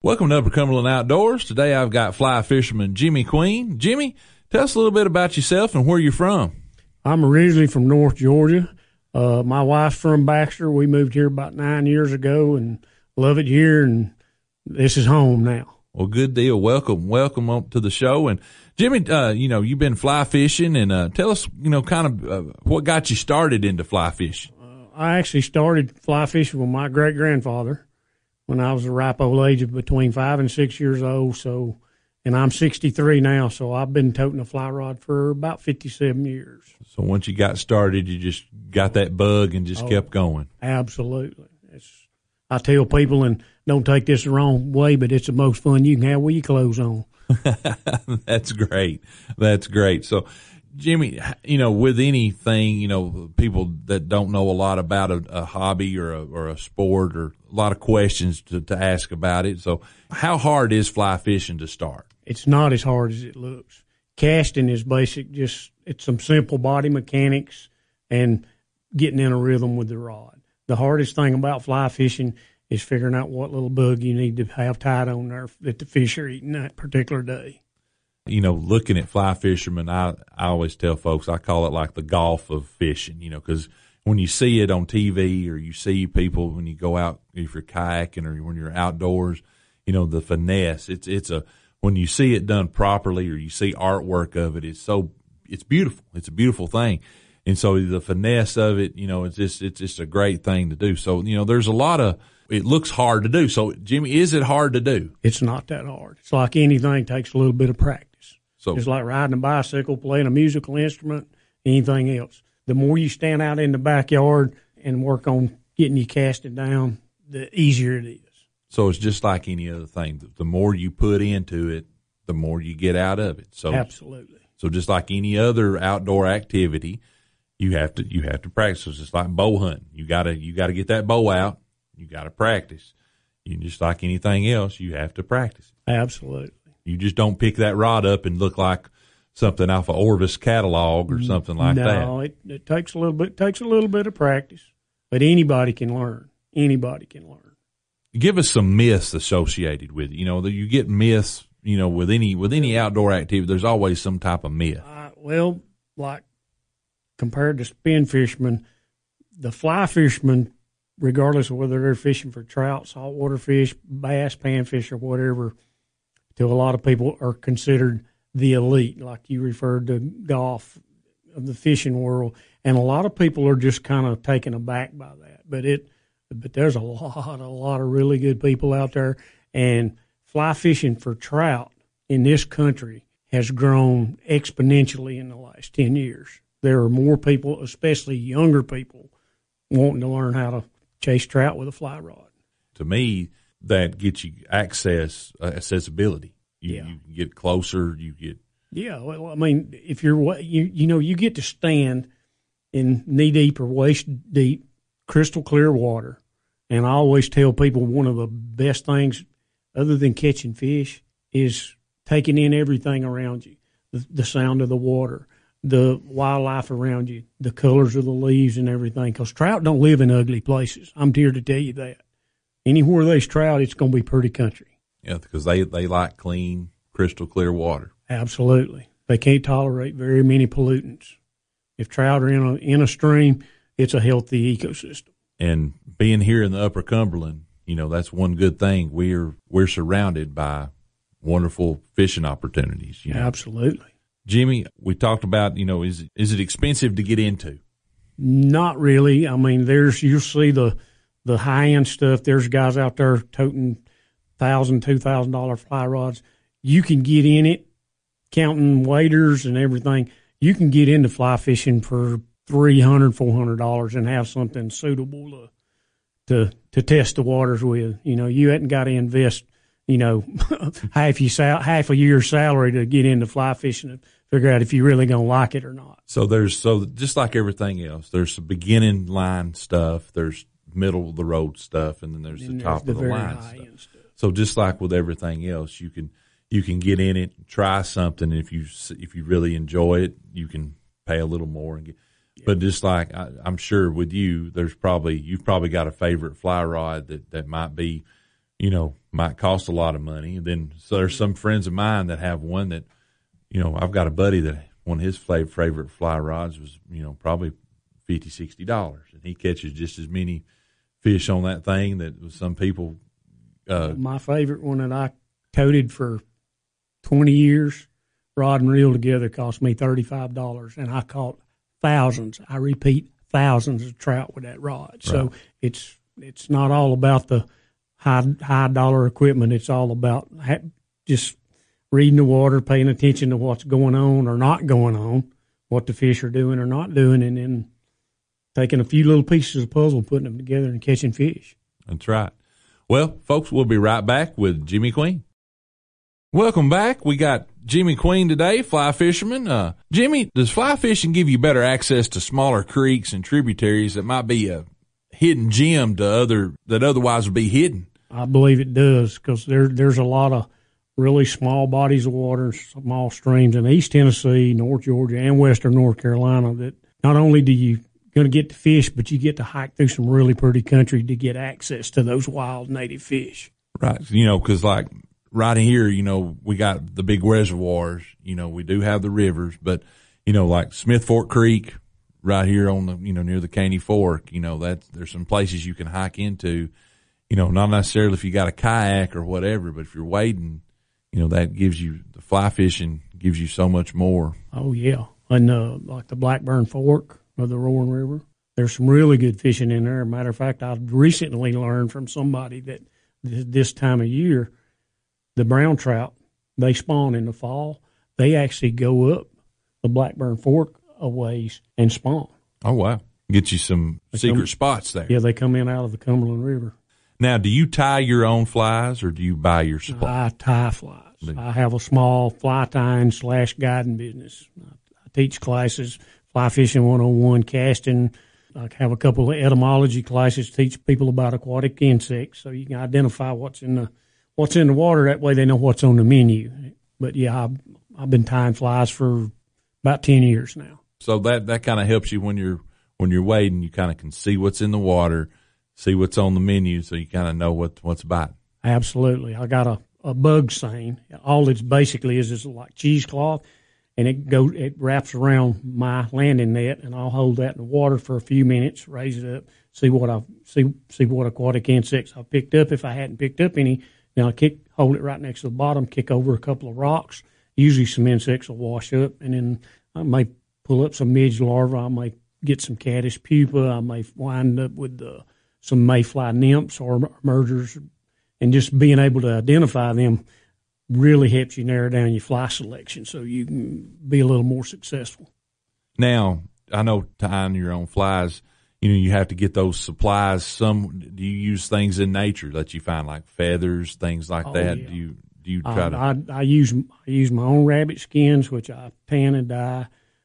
Welcome to Upper Cumberland Outdoors. Today I've got fly fisherman Jimmy Queen. Jimmy, tell us a little bit about yourself and where you're from. I'm originally from North Georgia. My wife's from Baxter. We moved here about 9 years ago and love it here, and this is home now. Well, good deal. Welcome up to the show. And Jimmy, you've been fly fishing, and tell us, kind of what got you started into fly fishing. I actually started fly fishing with my great-grandfather when I was a ripe old age of between 5 and 6 years old. And I'm 63 now, so I've been toting a fly rod for about 57 years. So once you got started, you just got that bug and just kept going. Absolutely. I tell people, and don't take this the wrong way, but it's the most fun you can have with your clothes on. That's great. That's great. So, Jimmy, with anything, people that don't know a lot about a hobby or a sport, or a lot of questions to ask about it. So how hard is fly fishing to start? It's not as hard as it looks. Casting is basic, it's some simple body mechanics and getting in a rhythm with the rod. The hardest thing about fly fishing is figuring out what little bug you need to have tied on there that the fish are eating that particular day. Looking at fly fishermen, I always tell folks, I call it like the golf of fishing, because when you see it on TV or you see people when you go out, if you're kayaking or when you're outdoors, the finesse, when you see it done properly or you see artwork of it, it's beautiful. It's a beautiful thing. And so the finesse of it, it's just a great thing to do. So, there's a lot of, it looks hard to do. So, Jimmy, is it hard to do? It's not that hard. It's like anything, it takes a little bit of practice. So it's like riding a bicycle, playing a musical instrument, anything else. The more you stand out in the backyard and work on getting you casted down, the easier it is. So it's just like any other thing. The more you put into it, the more you get out of it. So absolutely. So just like any other outdoor activity, you have to practice. It's just like bow hunting. You gotta get that bow out. You gotta practice. Just like anything else, you have to practice. Absolutely. You just don't pick that rod up and look like something off of Orvis catalog or something like that. No, it takes a little bit. Takes a little bit of practice, but anybody can learn. Anybody can learn. Give us some myths associated with it. You get myths. With any outdoor activity, there's always some type of myth. Like compared to spin fishermen, the fly fishermen, regardless of whether they're fishing for trout, saltwater fish, bass, panfish, or whatever, to a lot of people are considered the elite, like you referred to golf of the fishing world. And a lot of people are just kind of taken aback by that. But there's a lot of really good people out there. And fly fishing for trout in this country has grown exponentially in the last 10 years. There are more people, especially younger people, wanting to learn how to chase trout with a fly rod. To me, that gets you accessibility. You can get closer. Well, I mean, if you get to stand in knee deep or waist deep, crystal clear water. And I always tell people one of the best things, other than catching fish, is taking in everything around you, the sound of the water, the wildlife around you, the colors of the leaves and everything. Because trout don't live in ugly places. I'm here to tell you that. Anywhere there's trout, it's going to be pretty country. Yeah, because they like clean, crystal clear water. Absolutely. They can't tolerate very many pollutants. If trout are in a stream, it's a healthy ecosystem. And being here in the Upper Cumberland, that's one good thing. We're surrounded by wonderful fishing opportunities. Absolutely. Jimmy, we talked about, is it expensive to get into? Not really. I mean, you'll see the high-end stuff. There's guys out there toting $1,000, $2,000 fly rods. You can get in it, counting waders and everything. You can get into fly fishing for $300, $400 and have something suitable to test the waters with. You hadn't got to invest, half a year's salary to get into fly fishing and figure out if you're really going to like it or not. So just like everything else, there's some beginning line stuff, there's middle of the road stuff, and then there's the top of the line stuff. So just like with everything else, you can get in it, try something. If you really enjoy it, you can pay a little more and get. Yeah. But just like I'm sure with you, you've probably got a favorite fly rod that might be, might cost a lot of money. And then, so there's some friends of mine that have one that, I've got a buddy that one of his favorite fly rods was, probably $50-$60. And he catches just as many fish on that thing that some people. My favorite one that I coated for 20 years, rod and reel together, cost me $35. And I caught thousands. I repeat, thousands of trout with that rod. Right. So it's not all about the high dollar equipment. It's all about just reading the water, paying attention to what's going on or not going on, what the fish are doing or not doing, and then taking a few little pieces of the puzzle, putting them together, and catching fish. That's right. Well, folks, we'll be right back with Jimmy Queen. Welcome back. We got Jimmy Queen today, fly fisherman. Jimmy, does fly fishing give you better access to smaller creeks and tributaries that might be a hidden gem that otherwise would be hidden? I believe it does, because there's a lot of really small bodies of water, small streams in East Tennessee, North Georgia, and Western North Carolina that not only do you going to get to fish, but you get to hike through some really pretty country to get access to those wild native fish. Right. Because like right here, we got the big reservoirs, we do have the rivers, but, like Smith Fork Creek right here on the, near the Caney Fork, there's some places you can hike into, not necessarily if you got a kayak or whatever, but if you're wading, that gives you, the fly fishing gives you so much more. Oh, yeah. And like the Blackburn Fork of the Roaring River, there's some really good fishing in there. Matter of fact, I recently learned from somebody that this time of year, the brown trout, they spawn in the fall. They actually go up the Blackburn Fork a ways and spawn. Oh, wow. Get you some secret spots there. Yeah, they come in out of the Cumberland River. Now, do you tie your own flies or do you buy your supply? I tie flies. I have a small fly tying / guiding business. I teach classes, fly fishing 101, casting. I have a couple of etymology classes, teach people about aquatic insects so you can identify what's in the water. That way they know what's on the menu. But, yeah, I've been tying flies for about 10 years now. So that kind of helps you when you're wading. You kind of can see what's in the water, see what's on the menu, so you kind of know what's biting. Absolutely. I got a bug seine. All it's basically is like cheesecloth, and it wraps around my landing net, and I'll hold that in the water for a few minutes, raise it up, see what aquatic insects I've picked up. If I hadn't picked up any, then I'll hold it right next to the bottom, kick over a couple of rocks. Usually some insects will wash up, and then I may pull up some midge larvae. I may get some caddis pupa. I may wind up with some mayfly nymphs or mergers, and just being able to identify them really helps you narrow down your fly selection so you can be a little more successful. Now, I know tying your own flies, you have to get those supplies. Do you use things in nature that you find, like feathers, things like that? Yeah. Do you try to? I use my own rabbit skins, which I tan and dye.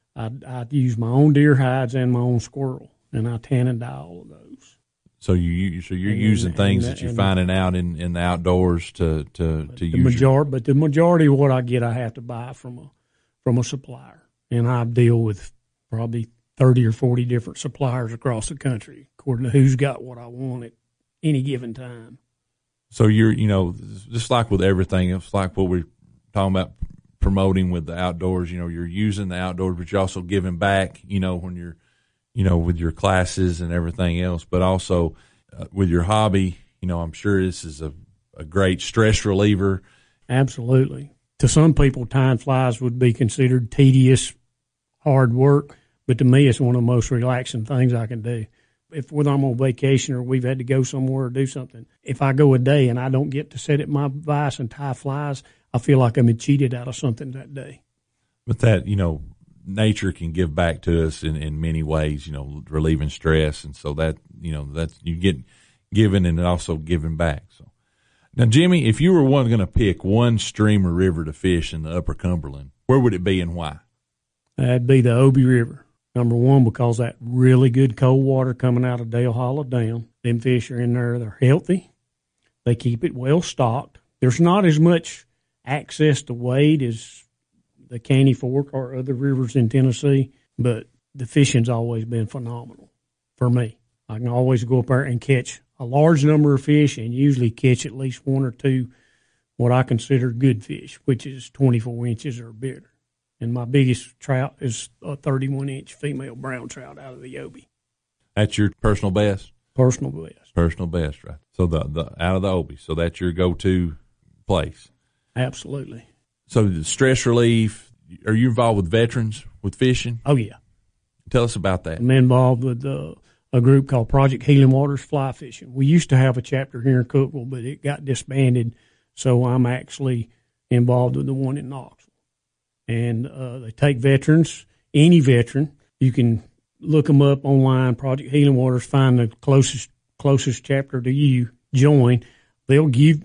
I use my own deer hides and my own squirrel, and I tan and dye all of those. So you're using things that you're finding out in the outdoors to use. But the majority of what I get, I have to buy from a supplier, and I deal with probably 30 or 40 different suppliers across the country, according to who's got what I want at any given time. So you're, just like with everything, it's like what we're talking about promoting with the outdoors. You're using the outdoors, but you're also giving back. When you're with your classes and everything else, but also with your hobby, I'm sure this is a great stress reliever. Absolutely. To some people, tying flies would be considered tedious, hard work, but to me, it's one of the most relaxing things I can do. Whether I'm on vacation or we've had to go somewhere or do something, if I go a day and I don't get to sit at my vise and tie flies, I feel like I'm cheated out of something that day. But that, nature can give back to us in many ways, relieving stress. And so that, that's, you get given and also giving back. So now, Jimmy, if you were going to pick one stream or river to fish in the Upper Cumberland, where would it be and why? That'd be the Obie River. Number one, because that really good cold water coming out of Dale Hollow Dam. Them fish are in there. They're healthy. They keep it well stocked. There's not as much access to wade as the Caney Fork or other rivers in Tennessee, but the fishing's always been phenomenal for me. I can always go up there and catch a large number of fish and usually catch at least one or two what I consider good fish, which is 24 inches or bigger. And my biggest trout is a 31-inch female brown trout out of the Obi. That's your personal best? Personal best. Personal best, right. So the out of the Obi. So that's your go-to place. Absolutely. So the stress relief, are you involved with veterans with fishing? Oh, yeah. Tell us about that. I'm involved with a group called Project Healing Waters Fly Fishing. We used to have a chapter here in Cookeville, but it got disbanded, so I'm actually involved with the one in Knoxville. And they take veterans, any veteran. You can look them up online, Project Healing Waters, find the closest chapter to you, join. They don't give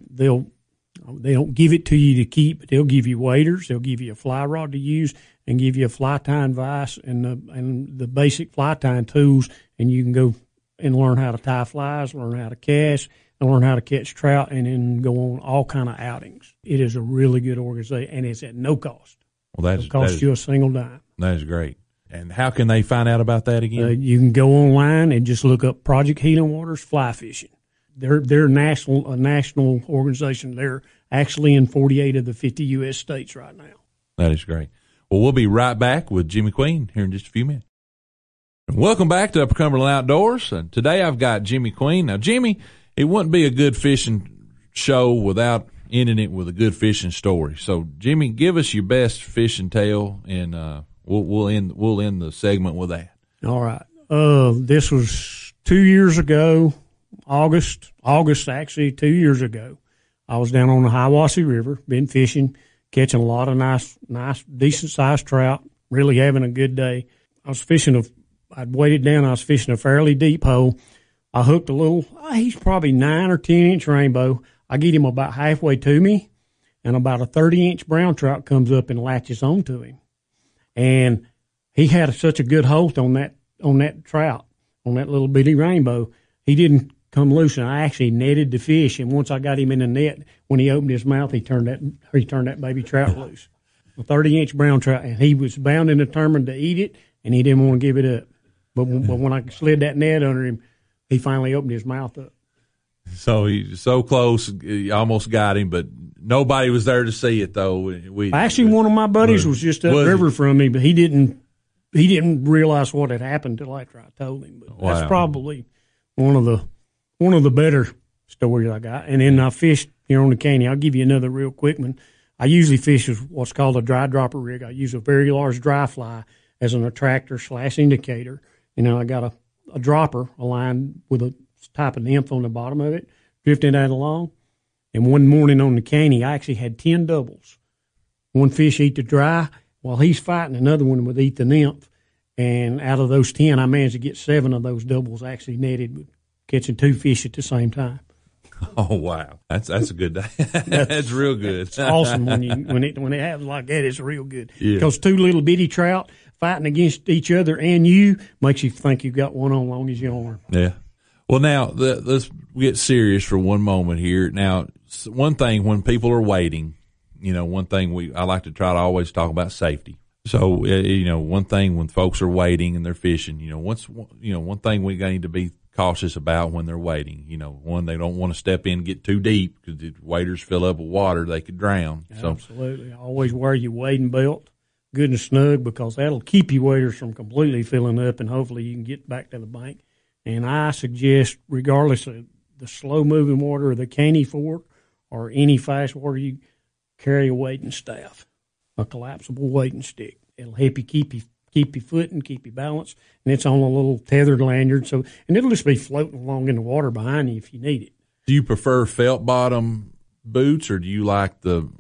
it to you to keep, but they'll give you waders, they'll give you a fly rod to use, and give you a fly tying vise and the basic fly tying tools, and you can go and learn how to tie flies, learn how to cast, and learn how to catch trout, and then go on all kind of outings. It is a really good organization, and it's at no cost. Well, it costs you a single dime. That is great. And how can they find out about that again? You can go online and just look up Project Healing Waters Fly Fishing. They're a national organization. They're actually in 48 of the 50 U.S. states right now. That is great. Well, we'll be right back with Jimmy Queen here in just a few minutes. Welcome back to Upper Cumberland Outdoors. And today I've got Jimmy Queen. Now, Jimmy, it wouldn't be a good fishing show without ending it with a good fishing story. So, Jimmy, give us your best fishing tale, and we'll end the segment with that. All right. This was 2 years ago, August actually 2 years ago. I was down on the Hiwassee River, been fishing, catching a lot of nice, decent sized trout, really having a good day. I'd weighted down, I was fishing a fairly deep hole. I hooked a little, he's probably 9 or 10 inch rainbow. I get him about halfway to me, and about a 30-inch brown trout comes up and latches onto him. And he had such a good hold on that trout, on that little bitty rainbow. He didn't come loose, and I actually netted the fish. And once I got him in the net, when he opened his mouth, he turned that baby trout loose, a 30-inch brown trout, and he was bound and determined to eat it, and he didn't want to give it up. But when I slid that net under him, he finally opened his mouth up. So he's so close, you almost got him, but nobody was there to see it, though. One of my buddies was just upriver from me, but he didn't realize what had happened till after I told him. But That's probably one of the better stories I got. And then I fished here on the Caney. I'll give you another real quick one. I usually fish with what's called a dry dropper rig. I use a very large dry fly as an attractor / indicator. I got a dropper aligned with a type of nymph on the bottom of it, drifting that along. And one morning on the Caney, I actually had 10 doubles. One fish eat the dry while he's fighting, another one would eat the nymph. And out of those 10, I managed to get 7 of those doubles actually netted with catching 2 fish at the same time. Oh, wow. That's a good day. That's real good. It's awesome when it happens like that. It's real good. Because 2 little bitty trout fighting against each other and you makes you think you've got one on long as your arm. Yeah. Well, now, let's get serious for one moment here. Now, one thing when people are waiting, one thing I like to try to always talk about safety. So, one thing when folks are waiting and they're fishing, one thing we need to be cautious about when they're waiting. One, they don't want to step in and get too deep because if waders fill up with water, they could drown. Absolutely. Always wear your wading belt good and snug because that'll keep your waders from completely filling up, and hopefully you can get back to the bank. And I suggest, regardless of the slow-moving water or the Caney Fork or any fast water, you carry a wading staff, a collapsible wading stick. It'll help you keep your foot and keep your balance, and it's on a little tethered lanyard. And it'll just be floating along in the water behind you if you need it. Do you prefer felt bottom boots, or do you like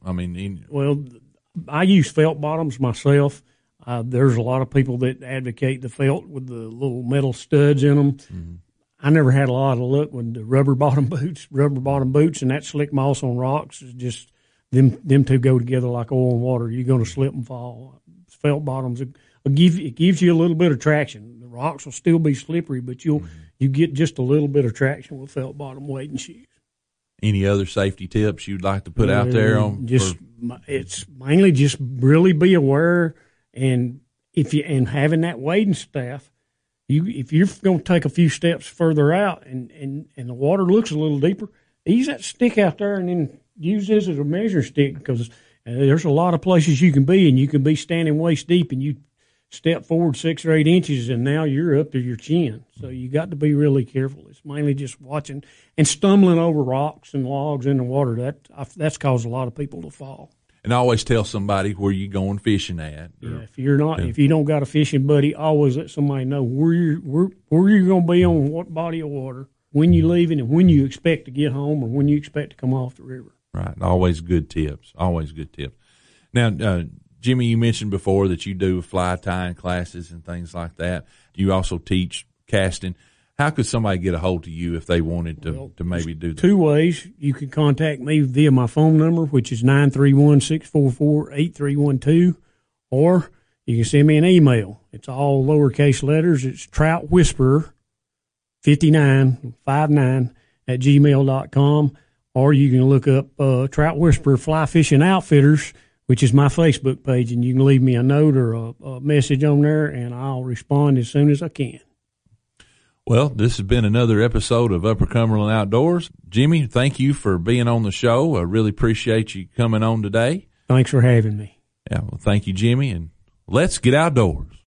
Well, I use felt bottoms myself. There's a lot of people that advocate the felt with the little metal studs in them. Mm-hmm. I never had a lot of luck with the rubber bottom boots, and that slick moss on rocks is just them two go together like oil and water. You're going to slip and fall. Felt bottoms, it gives you a little bit of traction. The rocks will still be slippery, but you get just a little bit of traction with felt bottom wading shoes. Any other safety tips you'd like to put out there on? It's mainly just really be aware, and having that wading staff, if you're going to take a few steps further out and the water looks a little deeper, use that stick out there and then use this as a measuring stick, because there's a lot of places you can be, and you can be standing waist deep and you step forward 6 or 8 inches and now you're up to your chin. So you got to be really careful. It's mainly just watching and stumbling over rocks and logs in the water. That's caused a lot of people to fall. And I always tell somebody where you going fishing at. If you don't got a fishing buddy, always let somebody know where you're going to be on what body of water, when you're leaving, and when you expect to get home or when you expect to come off the river. Right. Always good tips. Always good tips. Now, Jimmy, you mentioned before that you do fly tying classes and things like that. You also teach casting. How could somebody get a hold of you if they wanted to maybe do that? 2 ways. You can contact me via my phone number, which is 931-644-8312, or you can send me an email. It's all lowercase letters. It's troutwhisperer5959@gmail.com, or you can look up Trout Whisperer Fly Fishing Outfitters, which is my Facebook page, and you can leave me a note or a message on there, and I'll respond as soon as I can. Well, this has been another episode of Upper Cumberland Outdoors. Jimmy, thank you for being on the show. I really appreciate you coming on today. Thanks for having me. Yeah, well, thank you, Jimmy, and let's get outdoors.